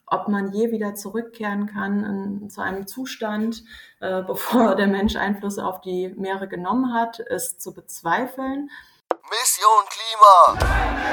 ob man je wieder zurückkehren kann zu einem Zustand, bevor der Mensch Einfluss auf die Meere genommen hat, ist zu bezweifeln. Mission Klima!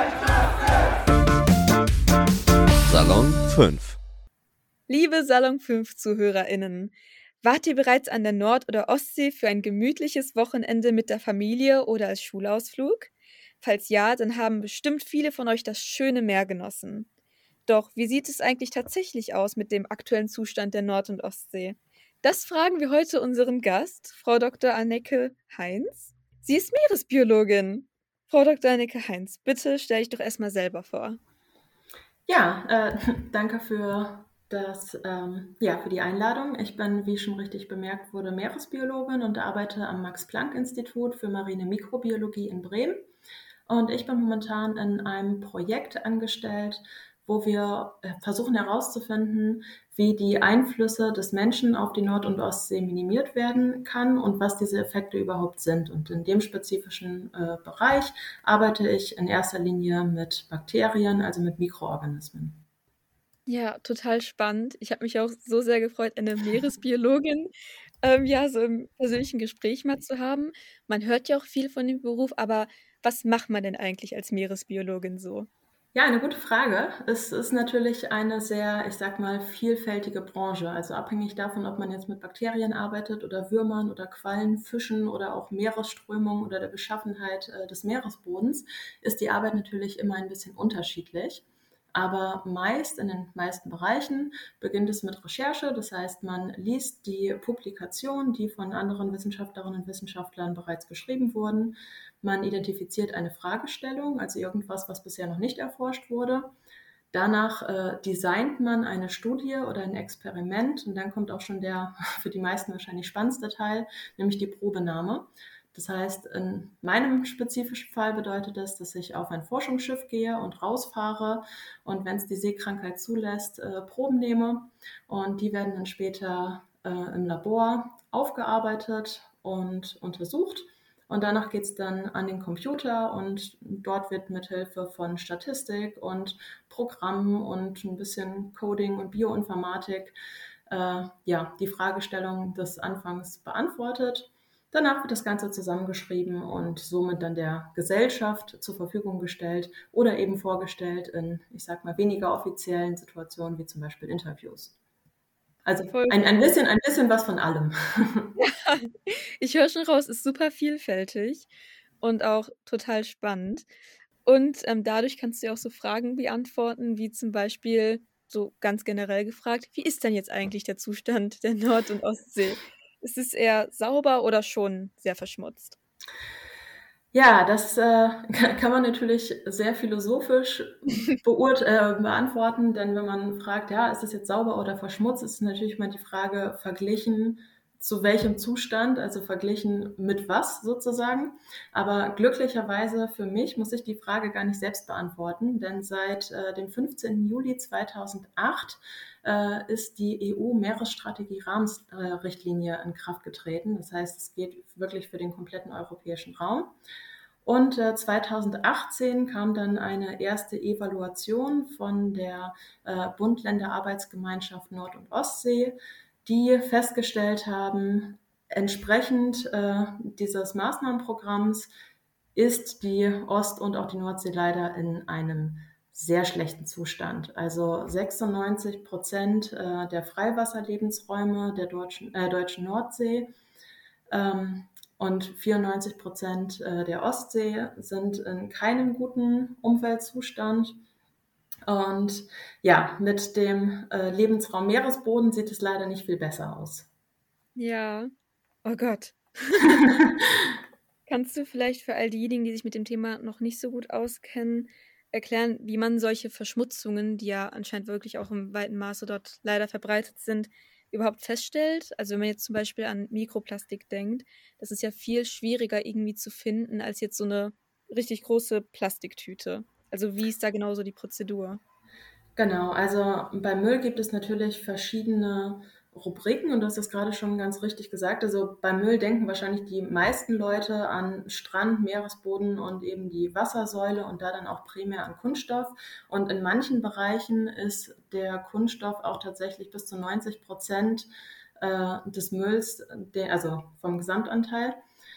Salon 5. Liebe Salon 5 ZuhörerInnen, wart ihr bereits an der Nord- oder Ostsee für ein gemütliches Wochenende mit der Familie oder als Schulausflug? Falls ja, dann haben bestimmt viele von euch das schöne Meer genossen. Doch wie sieht es eigentlich tatsächlich aus mit dem aktuellen Zustand der Nord- und Ostsee? Das fragen wir heute unseren Gast, Frau Dr. Anneke Heinz. Sie ist Meeresbiologin. Frau Dr. Anneke Heinz, bitte stell dich doch erstmal selber vor. Ja, danke für die Einladung. Ich bin, wie schon richtig bemerkt wurde, Meeresbiologin und arbeite am Max-Planck-Institut für marine Mikrobiologie in Bremen. Und ich bin momentan in einem Projekt angestellt, wo wir versuchen herauszufinden, wie die Einflüsse des Menschen auf die Nord- und Ostsee minimiert werden kann und was diese Effekte überhaupt sind. Und in dem spezifischen Bereich arbeite ich in erster Linie mit Bakterien, also mit Mikroorganismen. Ja, total spannend. Ich habe mich auch so sehr gefreut, eine Meeresbiologin so im persönlichen Gespräch mal zu haben. Man hört ja auch viel von dem Beruf, aber was macht man denn eigentlich als Meeresbiologin so? Ja, eine gute Frage. Es ist natürlich eine sehr, ich sag mal, vielfältige Branche. Also abhängig davon, ob man jetzt mit Bakterien arbeitet oder Würmern oder Quallen, Fischen oder auch Meeresströmungen oder der Beschaffenheit des Meeresbodens, ist die Arbeit natürlich immer ein bisschen unterschiedlich. Aber in den meisten Bereichen beginnt es mit Recherche. Das heißt, man liest die Publikationen, die von anderen Wissenschaftlerinnen und Wissenschaftlern bereits beschrieben wurden. Man identifiziert eine Fragestellung, also irgendwas, was bisher noch nicht erforscht wurde. Danach designt man eine Studie oder ein Experiment und dann kommt auch schon der für die meisten wahrscheinlich spannendste Teil, nämlich die Probenahme. Das heißt, in meinem spezifischen Fall bedeutet das, dass ich auf ein Forschungsschiff gehe und rausfahre und wenn es die Seekrankheit zulässt, Proben nehme und die werden dann später im Labor aufgearbeitet und untersucht. Und danach geht es dann an den Computer und dort wird mithilfe von Statistik und Programmen und ein bisschen Coding und Bioinformatik die Fragestellung des Anfangs beantwortet. Danach wird das Ganze zusammengeschrieben und somit dann der Gesellschaft zur Verfügung gestellt oder eben vorgestellt in, ich sag mal, weniger offiziellen Situationen wie zum Beispiel Interviews. Also ein bisschen was von allem. Ja, ich höre schon raus, ist super vielfältig und auch total spannend. Und dadurch kannst du ja auch so Fragen beantworten, wie zum Beispiel, so ganz generell gefragt, wie ist denn jetzt eigentlich der Zustand der Nord- und Ostsee? Ist es eher sauber oder schon sehr verschmutzt? Ja, das kann man natürlich sehr philosophisch beantworten, denn wenn man fragt, ja, ist es jetzt sauber oder verschmutzt, ist natürlich mal die Frage verglichen zu welchem Zustand, also verglichen mit was sozusagen. Aber glücklicherweise für mich muss ich die Frage gar nicht selbst beantworten, denn seit dem 15. Juli 2008 ist die EU-Meeresstrategie-Rahmenrichtlinie in Kraft getreten. Das heißt, es geht wirklich für den kompletten europäischen Raum. Und 2018 kam dann eine erste Evaluation von der Bund-Länder-Arbeitsgemeinschaft Nord- und Ostsee, die festgestellt haben, entsprechend dieses Maßnahmenprogramms ist die Ost- und auch die Nordsee leider in einem sehr schlechten Zustand. Also 96% der Freiwasserlebensräume der deutschen Nordsee und 94% der Ostsee sind in keinem guten Umweltzustand. Und ja, mit dem Lebensraum Meeresboden sieht es leider nicht viel besser aus. Ja, oh Gott. Kannst du vielleicht für all diejenigen, die sich mit dem Thema noch nicht so gut auskennen, erklären, wie man solche Verschmutzungen, die ja anscheinend wirklich auch im weiten Maße dort leider verbreitet sind, überhaupt feststellt? Also wenn man jetzt zum Beispiel an Mikroplastik denkt, das ist ja viel schwieriger irgendwie zu finden als jetzt so eine richtig große Plastiktüte. Also wie ist da genau so die Prozedur? Genau, also beim Müll gibt es natürlich verschiedene Rubriken und du hast das gerade schon ganz richtig gesagt. Also beim Müll denken wahrscheinlich die meisten Leute an Strand, Meeresboden und eben die Wassersäule und da dann auch primär an Kunststoff. Und in manchen Bereichen ist der Kunststoff auch tatsächlich bis zu 90% des Mülls, also vom Gesamtanteil.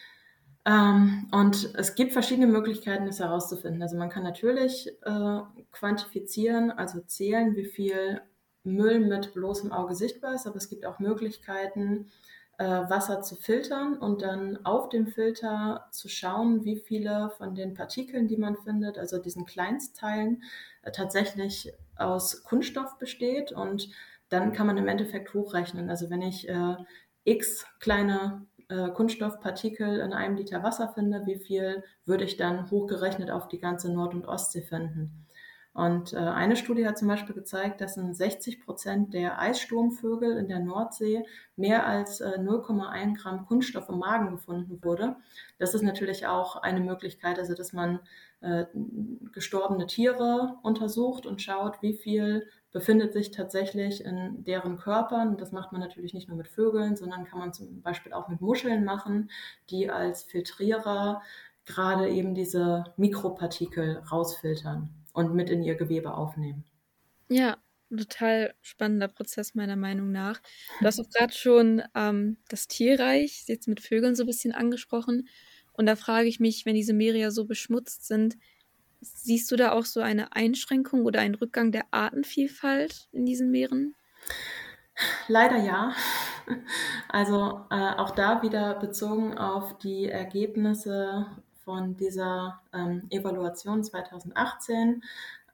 Und es gibt verschiedene Möglichkeiten, das herauszufinden. Also man kann natürlich quantifizieren, also zählen, wie viel Müll mit bloßem Auge sichtbar ist, aber es gibt auch Möglichkeiten, Wasser zu filtern und dann auf dem Filter zu schauen, wie viele von den Partikeln, die man findet, also diesen Kleinstteilen, tatsächlich aus Kunststoff besteht. Und dann kann man im Endeffekt hochrechnen. Also wenn ich x kleine Kunststoffpartikel in einem Liter Wasser finde, wie viel würde ich dann hochgerechnet auf die ganze Nord- und Ostsee finden? Und eine Studie hat zum Beispiel gezeigt, dass in 60% der Eissturmvögel in der Nordsee mehr als 0,1 Gramm Kunststoff im Magen gefunden wurde. Das ist natürlich auch eine Möglichkeit, also dass man gestorbene Tiere untersucht und schaut, wie viel befindet sich tatsächlich in deren Körpern. Das macht man natürlich nicht nur mit Vögeln, sondern kann man zum Beispiel auch mit Muscheln machen, die als Filtrierer gerade eben diese Mikropartikel rausfiltern und mit in ihr Gewebe aufnehmen. Ja, ein total spannender Prozess meiner Meinung nach. Du hast auch gerade schon das Tierreich jetzt mit Vögeln so ein bisschen angesprochen. Und da frage ich mich, wenn diese Meere ja so beschmutzt sind, siehst du da auch so eine Einschränkung oder einen Rückgang der Artenvielfalt in diesen Meeren? Leider ja. Also auch da wieder bezogen auf die Ergebnisse von dieser Evaluation 2018.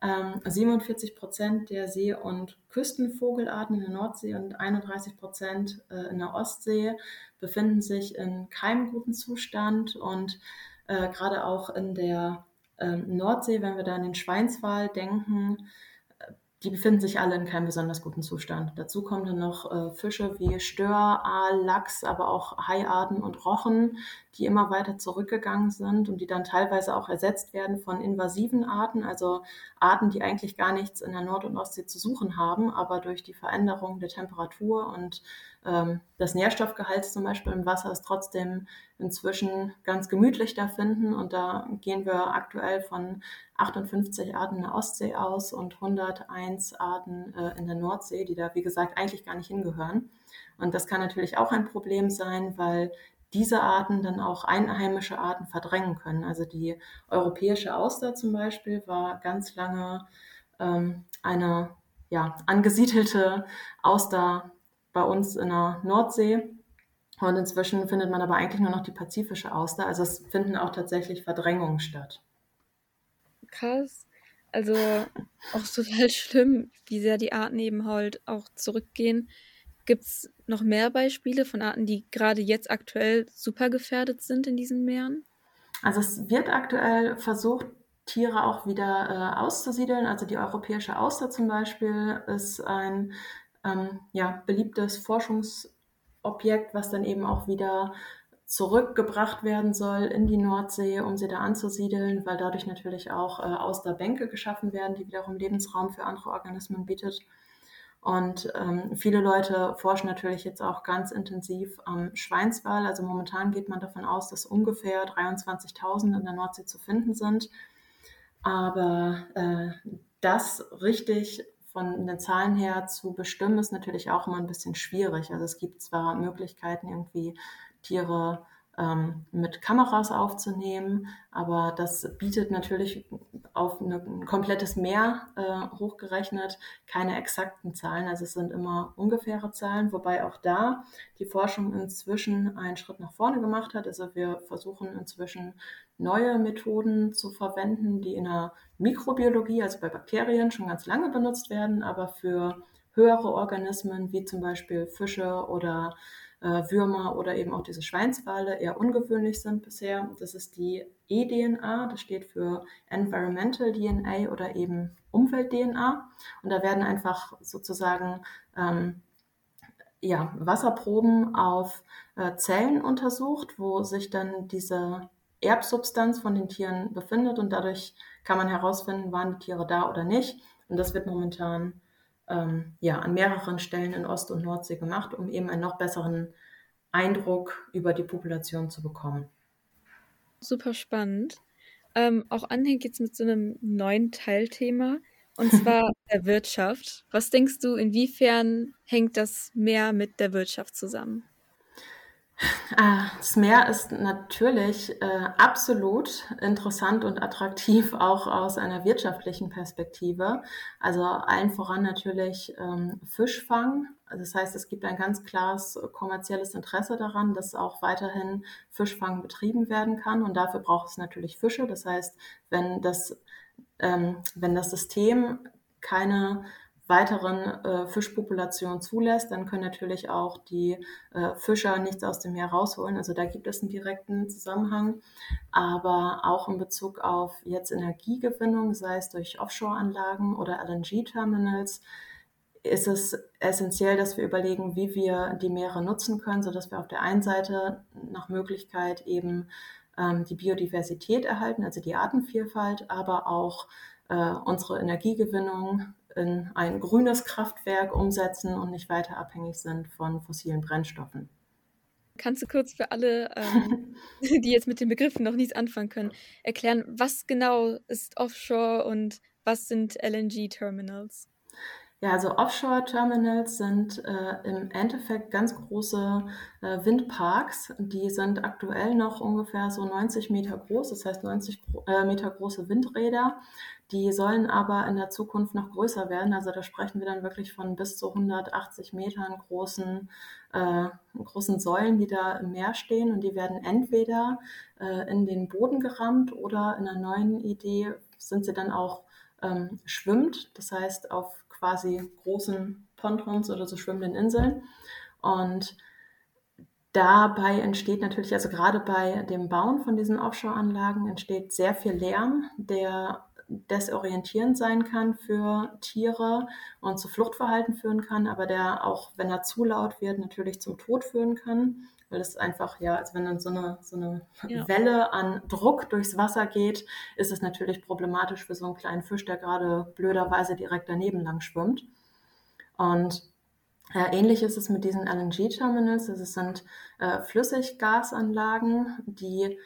47% der See- und Küstenvogelarten in der Nordsee und 31% in der Ostsee befinden sich in keinem guten Zustand. Und gerade auch in der Nordsee, wenn wir da an den Schweinswal denken, die befinden sich alle in keinem besonders guten Zustand. Dazu kommen dann noch Fische wie Stör, Aal, Lachs, aber auch Haiarten und Rochen, die immer weiter zurückgegangen sind und die dann teilweise auch ersetzt werden von invasiven Arten, also Arten, die eigentlich gar nichts in der Nord- und Ostsee zu suchen haben, aber durch die Veränderung der Temperatur und des Nährstoffgehalts zum Beispiel im Wasser es trotzdem inzwischen ganz gemütlich da finden. Und da gehen wir aktuell von 58 Arten in der Ostsee aus und 101 Arten in der Nordsee, die da, wie gesagt, eigentlich gar nicht hingehören. Und das kann natürlich auch ein Problem sein, weil diese Arten dann auch einheimische Arten verdrängen können. Also die europäische Auster zum Beispiel war ganz lange eine angesiedelte Auster bei uns in der Nordsee. Und inzwischen findet man aber eigentlich nur noch die pazifische Auster. Also es finden auch tatsächlich Verdrängungen statt. Krass. Also auch total schlimm, wie sehr die Arten eben halt auch zurückgehen. Gibt es noch mehr Beispiele von Arten, die gerade jetzt aktuell super gefährdet sind in diesen Meeren? Also es wird aktuell versucht, Tiere auch wieder auszusiedeln. Also die europäische Auster zum Beispiel ist ein beliebtes Forschungsobjekt, was dann eben auch wieder zurückgebracht werden soll in die Nordsee, um sie da anzusiedeln, weil dadurch natürlich auch Austerbänke geschaffen werden, die wiederum Lebensraum für andere Organismen bietet. Und viele Leute forschen natürlich jetzt auch ganz intensiv am Schweinswal. Also momentan geht man davon aus, dass ungefähr 23.000 in der Nordsee zu finden sind. Aber das richtig von den Zahlen her zu bestimmen, ist natürlich auch immer ein bisschen schwierig. Also es gibt zwar Möglichkeiten, irgendwie Tiere mit Kameras aufzunehmen, aber das bietet natürlich auf ein komplettes Meer hochgerechnet keine exakten Zahlen. Also es sind immer ungefähre Zahlen, wobei auch da die Forschung inzwischen einen Schritt nach vorne gemacht hat. Also wir versuchen inzwischen neue Methoden zu verwenden, die in der Mikrobiologie, also bei Bakterien, schon ganz lange benutzt werden, aber für höhere Organismen wie zum Beispiel Fische oder Würmer oder eben auch diese Schweinswale eher ungewöhnlich sind bisher. Das ist die eDNA, das steht für Environmental DNA oder eben Umwelt-DNA. Und da werden einfach sozusagen Wasserproben auf Zellen untersucht, wo sich dann diese Erbsubstanz von den Tieren befindet und dadurch kann man herausfinden, waren die Tiere da oder nicht. Und das wird momentan ja, an mehreren Stellen in Ost- und Nordsee gemacht, um eben einen noch besseren Eindruck über die Population zu bekommen. Super spannend. Auch anhängt jetzt mit so einem neuen Teilthema, und zwar der Wirtschaft. Was denkst du, inwiefern hängt das Meer mit der Wirtschaft zusammen? Das Meer ist natürlich absolut interessant und attraktiv, auch aus einer wirtschaftlichen Perspektive. Also allen voran natürlich Fischfang. Also das heißt, es gibt ein ganz klares kommerzielles Interesse daran, dass auch weiterhin Fischfang betrieben werden kann. Und dafür braucht es natürlich Fische. Das heißt, wenn wenn das System keine weiteren Fischpopulationen zulässt, dann können natürlich auch die Fischer nichts aus dem Meer rausholen. Also da gibt es einen direkten Zusammenhang. Aber auch in Bezug auf jetzt Energiegewinnung, sei es durch Offshore-Anlagen oder LNG-Terminals, ist es essentiell, dass wir überlegen, wie wir die Meere nutzen können, sodass wir auf der einen Seite nach Möglichkeit eben die Biodiversität erhalten, also die Artenvielfalt, aber auch unsere Energiegewinnung in ein grünes Kraftwerk umsetzen und nicht weiter abhängig sind von fossilen Brennstoffen. Kannst du kurz für alle, die jetzt mit den Begriffen noch nichts anfangen können, erklären, was genau ist Offshore und was sind LNG-Terminals? Ja, also Offshore-Terminals sind im Endeffekt ganz große Windparks. Die sind aktuell noch ungefähr so 90 Meter groß, das heißt 90 Meter große Windräder. Die sollen aber in der Zukunft noch größer werden. Also da sprechen wir dann wirklich von bis zu 180 Metern großen Säulen, die da im Meer stehen. Und die werden entweder in den Boden gerammt oder in einer neuen Idee sind sie dann auch schwimmt, das heißt auf quasi großen Pontons oder so schwimmenden Inseln. Und dabei entsteht natürlich, also gerade bei dem Bauen von diesen Offshore-Anlagen entsteht sehr viel Lärm, der desorientierend sein kann für Tiere und zu Fluchtverhalten führen kann, aber der auch, wenn er zu laut wird, natürlich zum Tod führen kann, weil es einfach, ja, als wenn dann so eine Ja. Welle an Druck durchs Wasser geht, ist es natürlich problematisch für so einen kleinen Fisch, der gerade blöderweise direkt daneben lang schwimmt. Und ähnlich ist es mit diesen LNG-Terminals. Also es sind Flüssiggasanlagen, die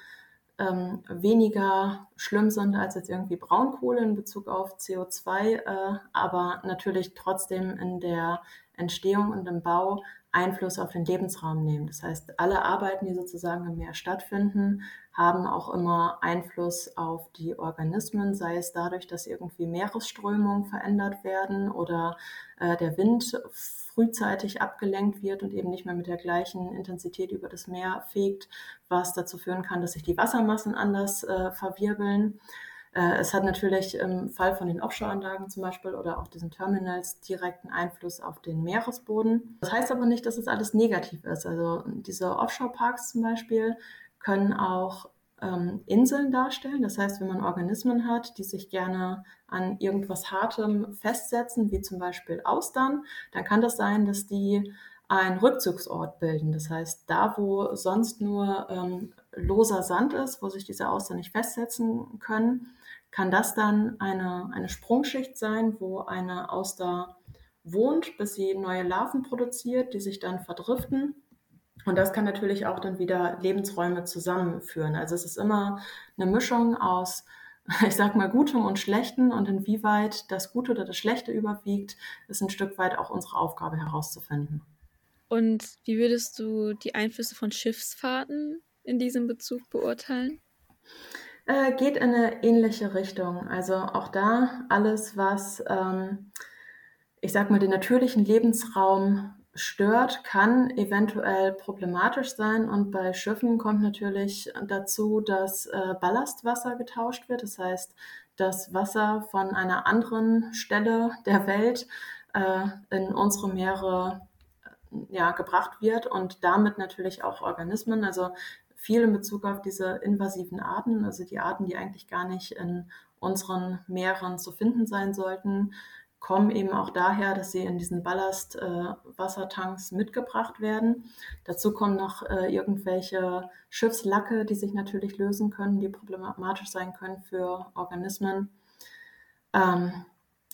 weniger schlimm sind als jetzt irgendwie Braunkohle in Bezug auf CO2, aber natürlich trotzdem in der Entstehung und im Bau Einfluss auf den Lebensraum nehmen. Das heißt, alle Arbeiten, die sozusagen im Meer stattfinden, haben auch immer Einfluss auf die Organismen, sei es dadurch, dass irgendwie Meeresströmungen verändert werden oder der Wind frühzeitig abgelenkt wird und eben nicht mehr mit der gleichen Intensität über das Meer fegt, was dazu führen kann, dass sich die Wassermassen anders verwirbeln. Es hat natürlich im Fall von den Offshore-Anlagen zum Beispiel oder auch diesen Terminals direkten Einfluss auf den Meeresboden. Das heißt aber nicht, dass es alles negativ ist. Also diese Offshore-Parks zum Beispiel können auch Inseln darstellen. Das heißt, wenn man Organismen hat, die sich gerne an irgendwas Hartem festsetzen, wie zum Beispiel Austern, dann kann das sein, dass die einen Rückzugsort bilden. Das heißt, da, wo sonst nur loser Sand ist, wo sich diese Austern nicht festsetzen können, kann das dann eine Sprungschicht sein, wo eine Auster wohnt, bis sie neue Larven produziert, die sich dann verdriften. Und das kann natürlich auch dann wieder Lebensräume zusammenführen. Also es ist immer eine Mischung aus, ich sag mal, Gutem und Schlechtem, und inwieweit das Gute oder das Schlechte überwiegt, ist ein Stück weit auch unsere Aufgabe herauszufinden. Und wie würdest du die Einflüsse von Schiffsfahrten in diesem Bezug beurteilen? Geht in eine ähnliche Richtung. Also auch da alles, was, ich sag mal, den natürlichen Lebensraum stört, kann eventuell problematisch sein. Und bei Schiffen kommt natürlich dazu, dass Ballastwasser getauscht wird. Das heißt, das Wasser von einer anderen Stelle der Welt in unsere Meere ja, gebracht wird und damit natürlich auch Organismen. Also viel in Bezug auf diese invasiven Arten, also die Arten, die eigentlich gar nicht in unseren Meeren zu finden sein sollten, kommen eben auch daher, dass sie in diesen Ballastwassertanks mitgebracht werden. Dazu kommen noch irgendwelche Schiffslacke, die sich natürlich lösen können, die problematisch sein können für Organismen.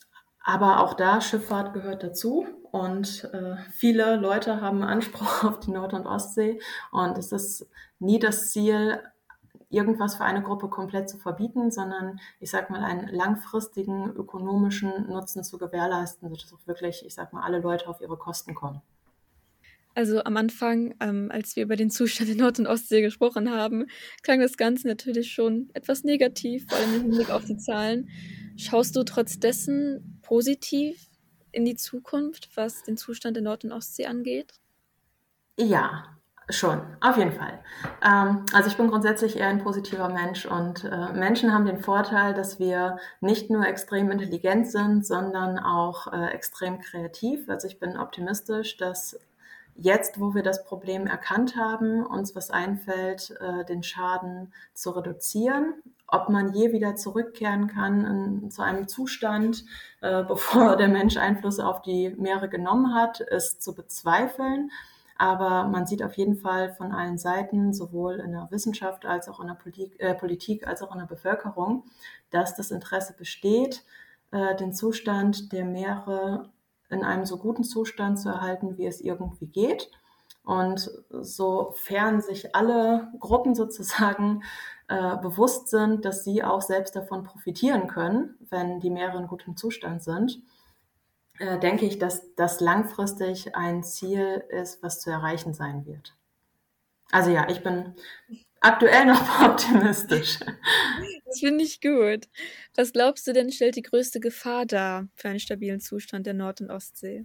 Aber auch da, Schifffahrt gehört dazu und viele Leute haben Anspruch auf die Nord- und Ostsee und es ist nie das Ziel, irgendwas für eine Gruppe komplett zu verbieten, sondern ich sag mal, einen langfristigen ökonomischen Nutzen zu gewährleisten, sodass auch wirklich, ich sag mal, alle Leute auf ihre Kosten kommen. Also am Anfang, als wir über den Zustand in Nord- und Ostsee gesprochen haben, klang das Ganze natürlich schon etwas negativ, vor allem im Hinblick auf die Zahlen. Schaust du trotz dessen positiv in die Zukunft, was den Zustand in Nord- und Ostsee angeht? Ja, schon, auf jeden Fall. Also ich bin grundsätzlich eher ein positiver Mensch und Menschen haben den Vorteil, dass wir nicht nur extrem intelligent sind, sondern auch extrem kreativ. Also ich bin optimistisch, dass jetzt, wo wir das Problem erkannt haben, uns was einfällt, den Schaden zu reduzieren. Ob man je wieder zurückkehren kann zu einem Zustand, bevor der Mensch Einfluss auf die Meere genommen hat, ist zu bezweifeln. Aber man sieht auf jeden Fall von allen Seiten, sowohl in der Wissenschaft als auch in der Politik als auch in der Bevölkerung, dass das Interesse besteht, den Zustand der Meere in einem so guten Zustand zu erhalten, wie es irgendwie geht. Und sofern sich alle Gruppen sozusagen bewusst sind, dass sie auch selbst davon profitieren können, wenn die Meere in gutem Zustand sind, denke ich, dass das langfristig ein Ziel ist, was zu erreichen sein wird. Also ja, ich bin aktuell noch optimistisch. Das finde ich gut. Was glaubst du denn, stellt die größte Gefahr dar für einen stabilen Zustand der Nord- und Ostsee?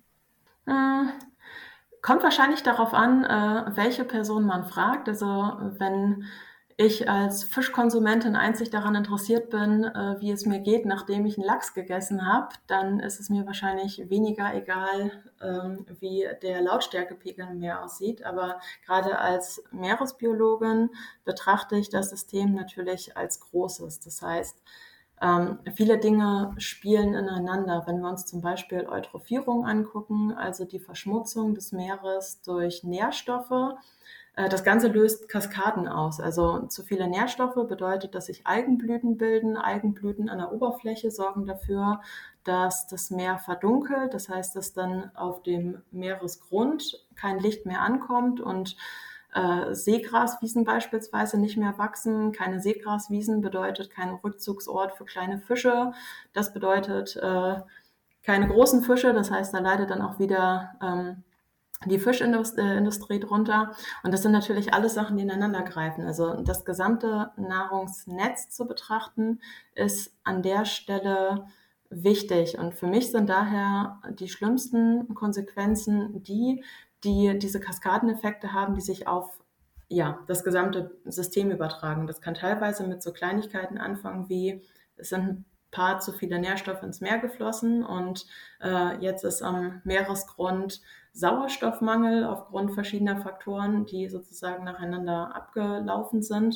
Kommt wahrscheinlich darauf an, welche Person man fragt. Also wenn ich als Fischkonsumentin einzig daran interessiert bin, wie es mir geht, nachdem ich einen Lachs gegessen habe, dann ist es mir wahrscheinlich weniger egal, wie der Lautstärkepegel im Meer aussieht. Aber gerade als Meeresbiologin betrachte ich das System natürlich als Großes. Das heißt, viele Dinge spielen ineinander. Wenn wir uns zum Beispiel Eutrophierung angucken, also die Verschmutzung des Meeres durch Nährstoffe, das Ganze löst Kaskaden aus. Also zu viele Nährstoffe bedeutet, dass sich Algenblüten bilden. Algenblüten an der Oberfläche sorgen dafür, dass das Meer verdunkelt. Das heißt, dass dann auf dem Meeresgrund kein Licht mehr ankommt und Seegraswiesen beispielsweise nicht mehr wachsen. Keine Seegraswiesen bedeutet kein Rückzugsort für kleine Fische. Das bedeutet keine großen Fische. Das heißt, da leidet dann auch wieder die Fischindustrie drunter. Und das sind natürlich alles Sachen, die ineinander greifen. Also das gesamte Nahrungsnetz zu betrachten, ist an der Stelle wichtig. Und für mich sind daher die schlimmsten Konsequenzen die diese Kaskadeneffekte haben, die sich auf das gesamte System übertragen. Das kann teilweise mit so Kleinigkeiten anfangen wie, es sind ein paar zu viele Nährstoffe ins Meer geflossen und jetzt ist am Meeresgrund Sauerstoffmangel aufgrund verschiedener Faktoren, die sozusagen nacheinander abgelaufen sind.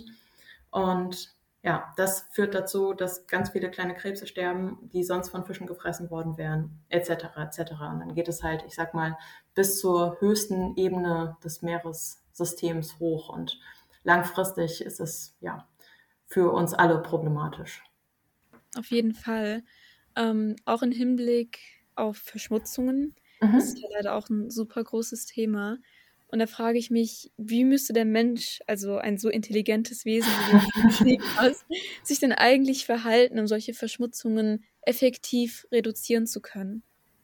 Und ja, das führt dazu, dass ganz viele kleine Krebse sterben, die sonst von Fischen gefressen worden wären, etc., etc. Und dann geht es halt, ich sag mal, bis zur höchsten Ebene des Meeressystems hoch. Und langfristig ist es ja für uns alle problematisch. Auf jeden Fall. Auch im Hinblick auf Verschmutzungen ist es ja leider auch ein super großes Thema. Und da frage ich mich, wie müsste der Mensch, also ein so intelligentes Wesen, wie du schon beschrieben hast, sich denn eigentlich verhalten, um solche Verschmutzungen effektiv reduzieren zu können?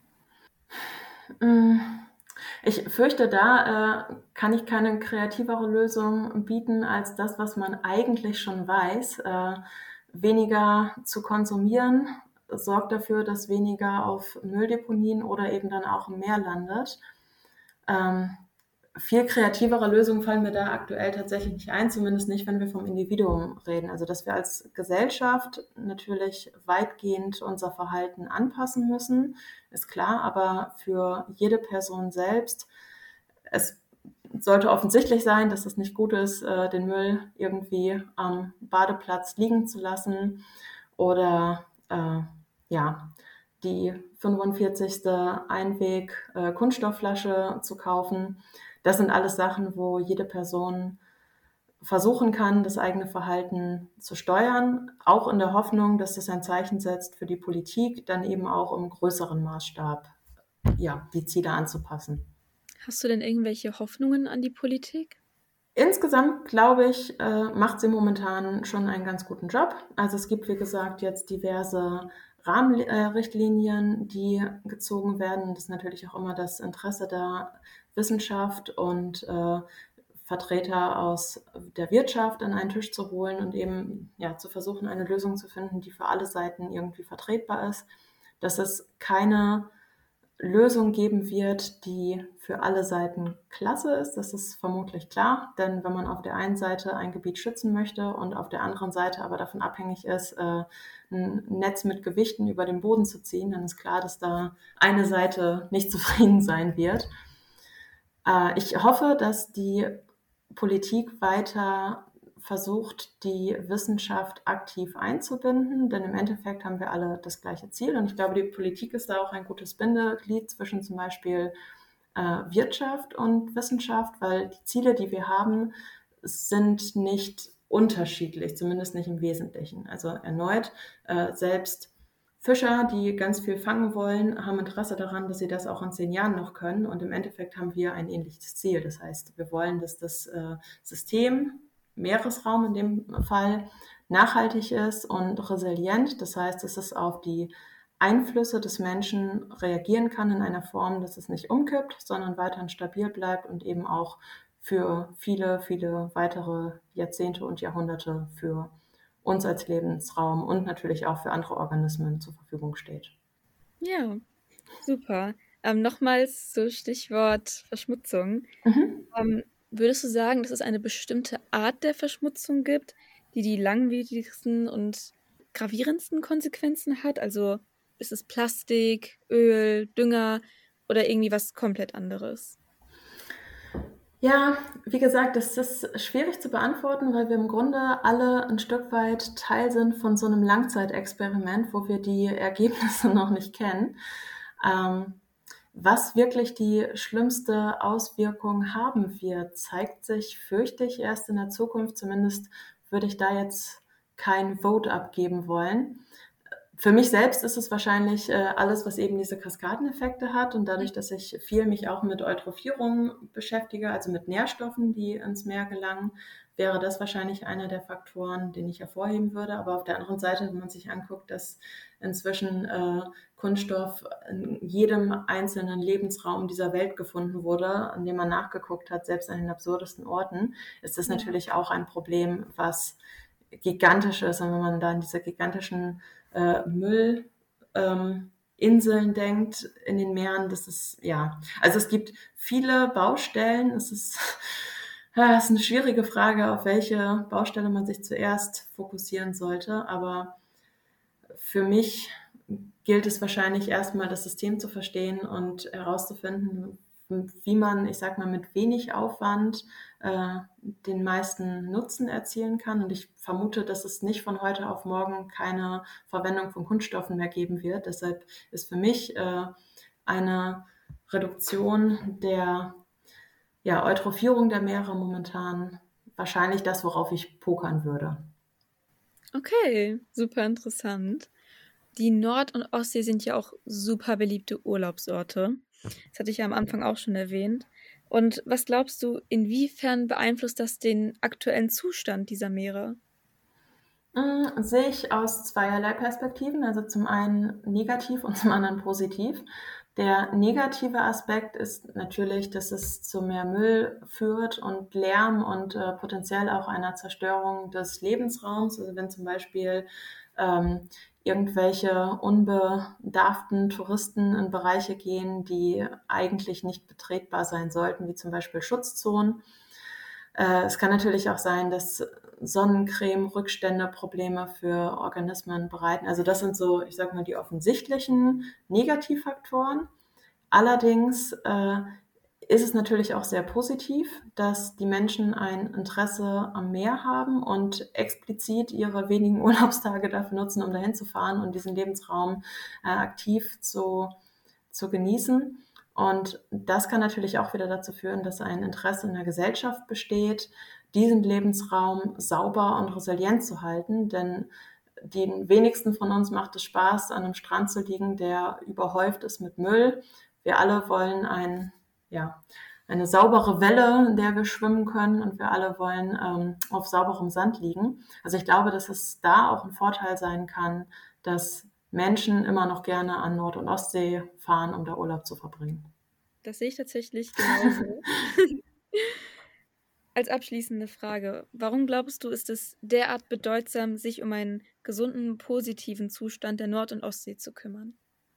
Ich fürchte, da kann ich keine kreativere Lösung bieten als das, was man eigentlich schon weiß. Weniger zu konsumieren sorgt dafür, dass weniger auf Mülldeponien oder eben dann auch im Meer landet. Viel kreativere Lösungen fallen mir da aktuell tatsächlich nicht ein, zumindest nicht, wenn wir vom Individuum reden. Also, dass wir als Gesellschaft natürlich weitgehend unser Verhalten anpassen müssen, ist klar, aber für jede Person selbst, es sollte offensichtlich sein, dass es nicht gut ist, den Müll irgendwie am Badeplatz liegen zu lassen oder die 45. Einweg-Kunststoffflasche zu kaufen. Das sind alles Sachen, wo jede Person versuchen kann, das eigene Verhalten zu steuern, auch in der Hoffnung, dass das ein Zeichen setzt für die Politik, dann eben auch im größeren Maßstab, die Ziele anzupassen. Hast du denn irgendwelche Hoffnungen an die Politik? Insgesamt, glaube ich, macht sie momentan schon einen ganz guten Job. Also es gibt, wie gesagt, jetzt diverse Rahmenrichtlinien, die gezogen werden. Das ist natürlich auch immer das Interesse der Wissenschaft und Vertreter aus der Wirtschaft an einen Tisch zu holen und eben zu versuchen, eine Lösung zu finden, die für alle Seiten irgendwie vertretbar ist. Dass es keine Lösung geben wird, die für alle Seiten klasse ist, das ist vermutlich klar. Denn wenn man auf der einen Seite ein Gebiet schützen möchte und auf der anderen Seite aber davon abhängig ist, ein Netz mit Gewichten über den Boden zu ziehen, dann ist klar, dass da eine Seite nicht zufrieden sein wird. Ich hoffe, dass die Politik weiter versucht, die Wissenschaft aktiv einzubinden, denn im Endeffekt haben wir alle das gleiche Ziel. Und ich glaube, die Politik ist da auch ein gutes Bindeglied zwischen zum Beispiel Wirtschaft und Wissenschaft, weil die Ziele, die wir haben, sind nicht unterschiedlich, zumindest nicht im Wesentlichen. Also erneut, selbst Fischer, die ganz viel fangen wollen, haben Interesse daran, dass sie das auch in 10 Jahren noch können. Und im Endeffekt haben wir ein ähnliches Ziel. Das heißt, wir wollen, dass das System, Meeresraum in dem Fall, nachhaltig ist und resilient. Das heißt, dass es auf die Einflüsse des Menschen reagieren kann in einer Form, dass es nicht umkippt, sondern weiterhin stabil bleibt und eben auch für viele, viele weitere Jahrzehnte und Jahrhunderte für uns als Lebensraum und natürlich auch für andere Organismen zur Verfügung steht. Ja, super. Nochmals so Stichwort Verschmutzung. Würdest du sagen, dass es eine bestimmte Art der Verschmutzung gibt, die die langwierigsten und gravierendsten Konsequenzen hat? Also ist es Plastik, Öl, Dünger oder irgendwie was komplett anderes? Ja, wie gesagt, das ist schwierig zu beantworten, weil wir im Grunde alle ein Stück weit Teil sind von so einem Langzeitexperiment, wo wir die Ergebnisse noch nicht kennen. Was wirklich die schlimmste Auswirkung haben wird, zeigt sich, fürchte ich, erst in der Zukunft. Zumindest würde ich da jetzt kein Vote abgeben wollen. Für mich selbst ist es wahrscheinlich alles, was eben diese Kaskadeneffekte hat. Und dadurch, dass ich viel mich auch mit Eutrophierung beschäftige, also mit Nährstoffen, die ins Meer gelangen, wäre das wahrscheinlich einer der Faktoren, den ich hervorheben würde. Aber auf der anderen Seite, wenn man sich anguckt, dass inzwischen Kunststoff in jedem einzelnen Lebensraum dieser Welt gefunden wurde, an dem man nachgeguckt hat, selbst an den absurdesten Orten, ist das natürlich auch ein Problem, was gigantisch ist. Und wenn man da an diese gigantischen Müllinseln denkt in den Meeren, das ist, also es gibt viele Baustellen. Es ist eine schwierige Frage, auf welche Baustelle man sich zuerst fokussieren sollte. Aber für mich gilt es wahrscheinlich erstmal, das System zu verstehen und herauszufinden, wie man, ich sag mal, mit wenig Aufwand den meisten Nutzen erzielen kann. Und ich vermute, dass es nicht von heute auf morgen keine Verwendung von Kunststoffen mehr geben wird. Deshalb ist für mich eine Reduktion der Eutrophierung der Meere momentan wahrscheinlich das, worauf ich pokern würde. Okay, super interessant. Die Nord- und Ostsee sind ja auch super beliebte Urlaubsorte. Das hatte ich ja am Anfang auch schon erwähnt. Und was glaubst du, inwiefern beeinflusst das den aktuellen Zustand dieser Meere? Sehe ich aus zweierlei Perspektiven, also zum einen negativ und zum anderen positiv. Der negative Aspekt ist natürlich, dass es zu mehr Müll führt und Lärm und potenziell auch einer Zerstörung des Lebensraums. Also wenn zum Beispiel irgendwelche unbedarften Touristen in Bereiche gehen, die eigentlich nicht betretbar sein sollten, wie zum Beispiel Schutzzonen. Es kann natürlich auch sein, dass Sonnencreme-Rückstände Probleme für Organismen bereiten. Also das sind so, ich sag mal, die offensichtlichen Negativfaktoren. Allerdings ist es natürlich auch sehr positiv, dass die Menschen ein Interesse am Meer haben und explizit ihre wenigen Urlaubstage dafür nutzen, um dahin zu fahren und diesen Lebensraum aktiv zu genießen. Und das kann natürlich auch wieder dazu führen, dass ein Interesse in der Gesellschaft besteht, diesen Lebensraum sauber und resilient zu halten, denn den wenigsten von uns macht es Spaß, an einem Strand zu liegen, der überhäuft ist mit Müll. Wir alle wollen eine saubere Welle, in der wir schwimmen können, und wir alle wollen auf sauberem Sand liegen. Also ich glaube, dass es da auch ein Vorteil sein kann, dass Menschen immer noch gerne an Nord- und Ostsee fahren, um da Urlaub zu verbringen. Das sehe ich tatsächlich genauso. Als abschließende Frage, warum glaubst du, ist es derart bedeutsam, sich um einen gesunden, positiven Zustand der Nord- und Ostsee zu kümmern?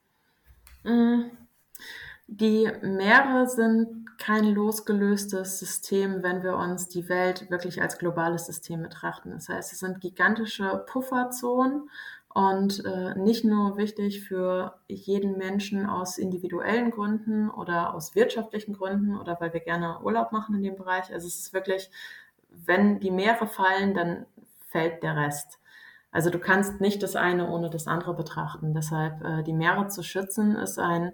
Die Meere sind kein losgelöstes System, wenn wir uns die Welt wirklich als globales System betrachten. Das heißt, es sind gigantische Pufferzonen und nicht nur wichtig für jeden Menschen aus individuellen Gründen oder aus wirtschaftlichen Gründen oder weil wir gerne Urlaub machen in dem Bereich. Also es ist wirklich, wenn die Meere fallen, dann fällt der Rest. Also du kannst nicht das eine ohne das andere betrachten. Deshalb die Meere zu schützen ist eine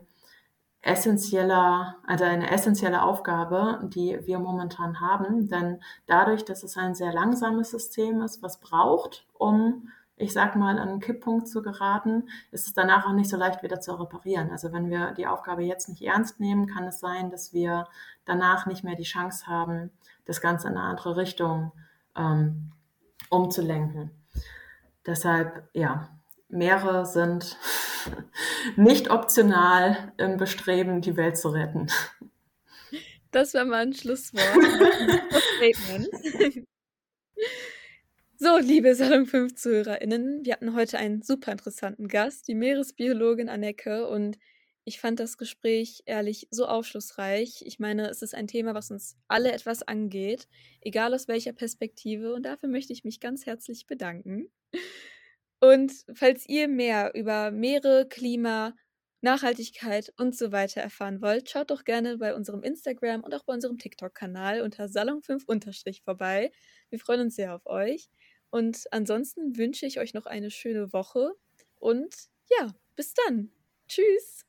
essentielle Aufgabe, die wir momentan haben. Denn dadurch, dass es ein sehr langsames System ist, was braucht, um, ich sag mal, an einen Kipppunkt zu geraten, ist es danach auch nicht so leicht wieder zu reparieren. Also wenn wir die Aufgabe jetzt nicht ernst nehmen, kann es sein, dass wir danach nicht mehr die Chance haben, das Ganze in eine andere Richtung umzulenken. Deshalb, ja, Meere sind nicht optional im Bestreben, die Welt zu retten. Das war mal ein Schlusswort. Super Statement. So, liebe Salon 5 ZuhörerInnen, wir hatten heute einen super interessanten Gast, die Meeresbiologin Anneke, und ich fand das Gespräch ehrlich so aufschlussreich. Ich meine, es ist ein Thema, was uns alle etwas angeht, egal aus welcher Perspektive, und dafür möchte ich mich ganz herzlich bedanken. Und falls ihr mehr über Meere, Klima, Nachhaltigkeit und so weiter erfahren wollt, schaut doch gerne bei unserem Instagram und auch bei unserem TikTok-Kanal unter Salon5_ vorbei. Wir freuen uns sehr auf euch. Und ansonsten wünsche ich euch noch eine schöne Woche und ja, bis dann. Tschüss.